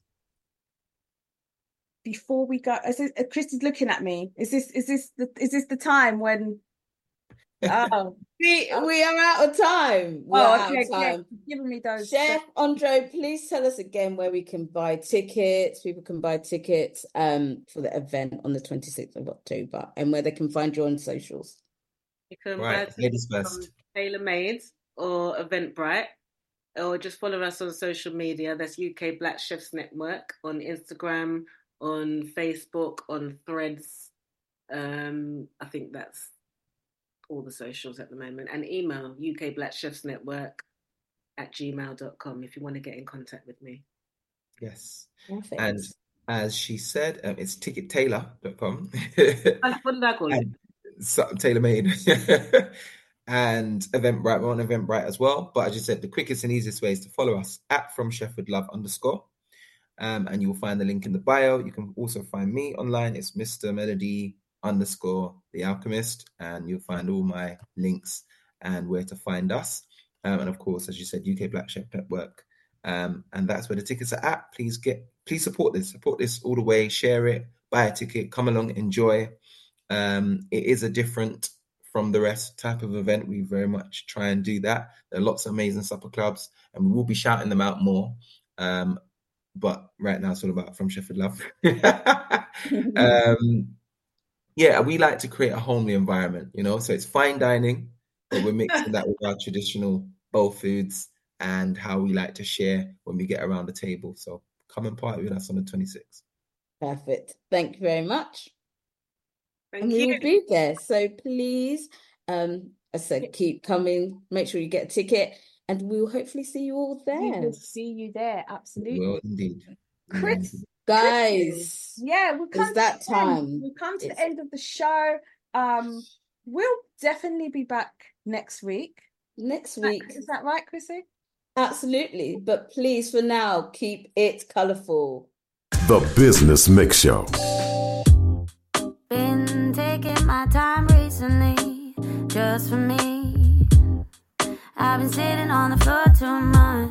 Before we go, Christy's looking at me. Is this the time when we are out of time. Out of time. Yeah. Giving me those. Chef Andre, please tell us again where we can buy tickets. People can buy tickets for the event on the 26th of October, and where they can find you on socials. You can buy tickets from Tailor Made or Eventbrite, or just follow us on social media. That's UK Black Chefs Network on Instagram, on Facebook, on Threads. I think that's all the socials at the moment, and email ukblackchefsnetwork@gmail.com if you want to get in contact with me. Yes. Perfect. And as she said, it's tickettailor.com. What did I call it? Tailor Made. And Eventbrite. We're on Eventbrite as well. But as you said, the quickest and easiest way is to follow us at @FromChefWithLove_. And you will find the link in the bio. You can also find me online. It's Mr. Melody _The Alchemist, and you'll find all my links and where to find us. And of course, as you said, UK Black Chef Network. And that's where the tickets are at. Please support this all the way. Share it, buy a ticket, come along, enjoy. It is a different from the rest type of event. We very much try and do that. There are lots of amazing supper clubs, and we will be shouting them out more. But right now it's all about From Chef with Love. Yeah, we like to create a homely environment, so it's fine dining, but we're mixing that with our traditional bowl foods and how we like to share when we get around the table. So come and party with us on the 26th. Perfect. Thank you very much. Thank we you. will be there. So please, I said, keep coming. Make sure you get a ticket, and we will hopefully see you all there. We will see you there. Absolutely. Well, indeed. Chris, guys, yeah, we've come it's that time. We've come to the end of the show. We'll definitely be back next week. Next week. Is that right, Chrissy? Absolutely. But please, for now, keep it colourful. The Business Mix Show. Been taking my time recently, just for me. I've been sitting on the floor too much.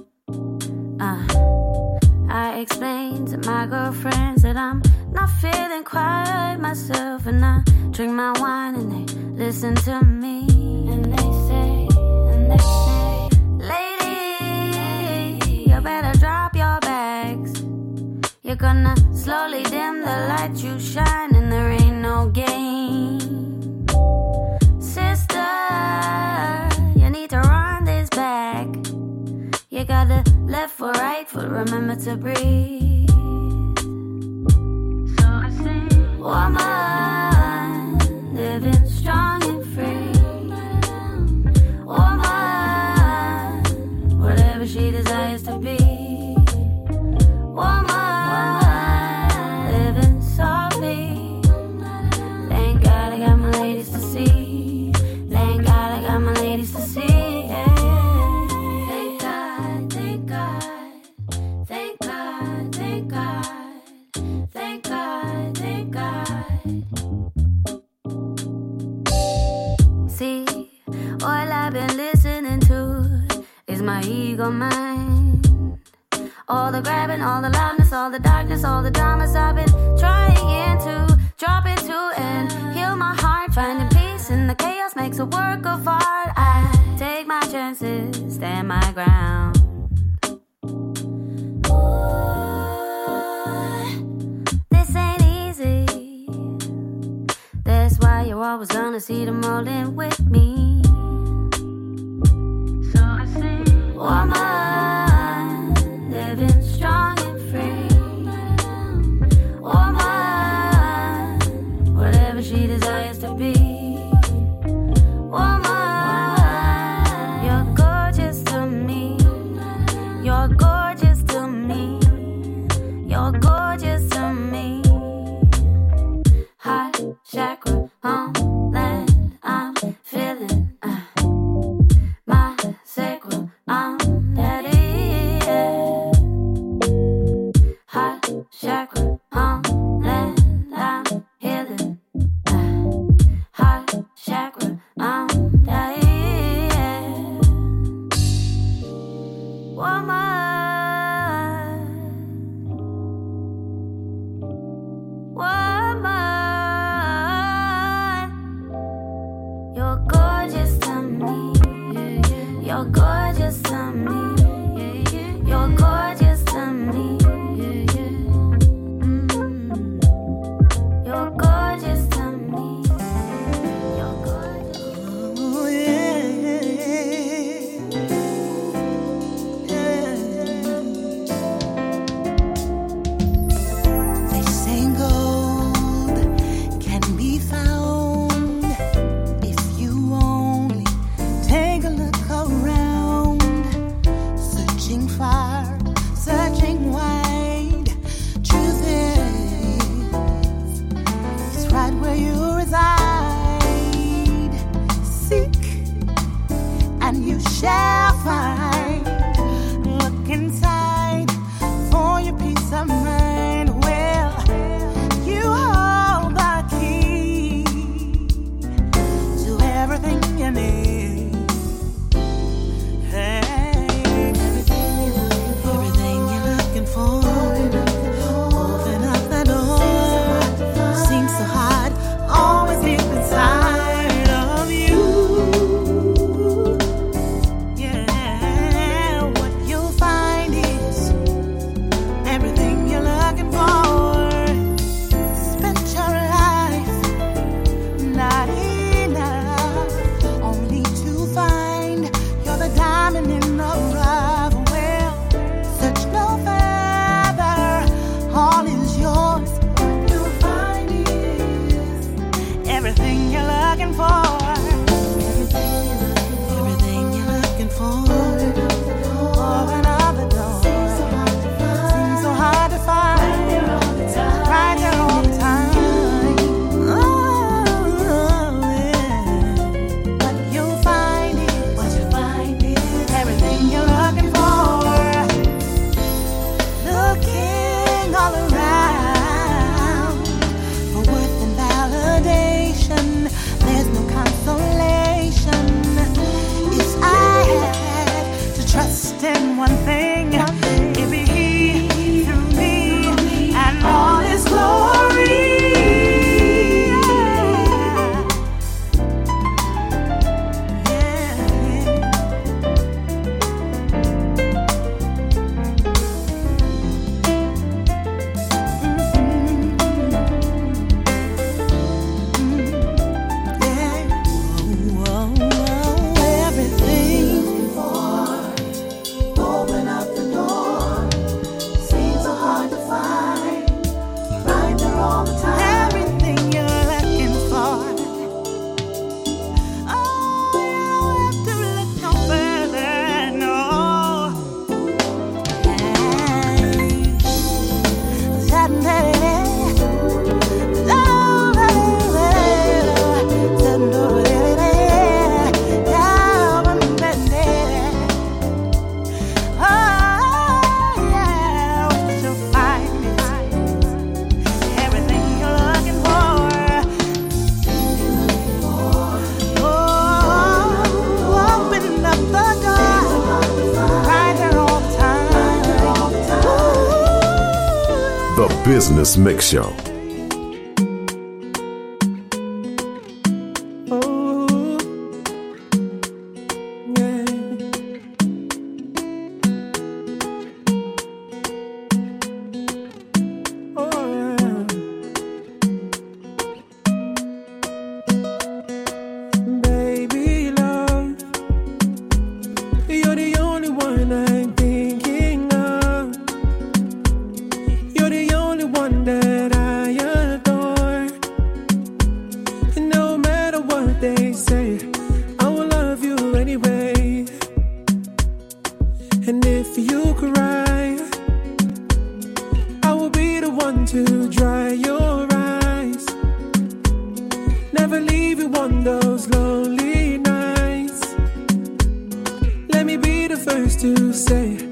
I explained to my girlfriends that I'm not feeling quite myself, and I drink my wine and they listen to me, and they say, lady, you better drop your bags. You're gonna slowly dim the light you shine, and there ain't no gain. Sister, you need to run this back. You gotta left foot, right foot, remember to breathe. So I sing, woman, living strong and free. Woman, whatever she desires to be. Woman, living softly. Thank God I got my ladies to see. Thank God I got my ladies to see. My ego mind, all the grabbing, all the loudness, all the darkness, all the dramas I've been trying to drop into and heal my heart, finding peace in the chaos makes a work of art. I take my chances, stand my ground. Ooh, this ain't easy. That's why you're always gonna see the molding with me. Woman, living strong and free. Woman, whatever she desires to be. Woman, you're gorgeous to me. You're gorgeous to me. You're gorgeous to me. Heart, chakra, homeland, I'm feeling my sacral. I'm ready, yeah. Heart, chakra, homeland, I'm healing. Heart, chakra, I'm ready, yeah. Woman, you're gorgeous to me. You're gorgeous to me. You're gorgeous to me. You're gorgeous to me. You're gorgeous. Oh, They say gold can be found if you only take a look around. Searching far, searching wide. Truth is, it's right where you reside. Seek, and you shall find. Look inside for your peace of mind. Well, you hold the key to everything you need. Everything you're looking for, open up the door. Seems so hard, always deep inside of you. Yeah, what you'll find is everything you're looking for. Spend your life not enough, only to find you're the diamond in the rough. Well, search no further. The Business Mix Show. To say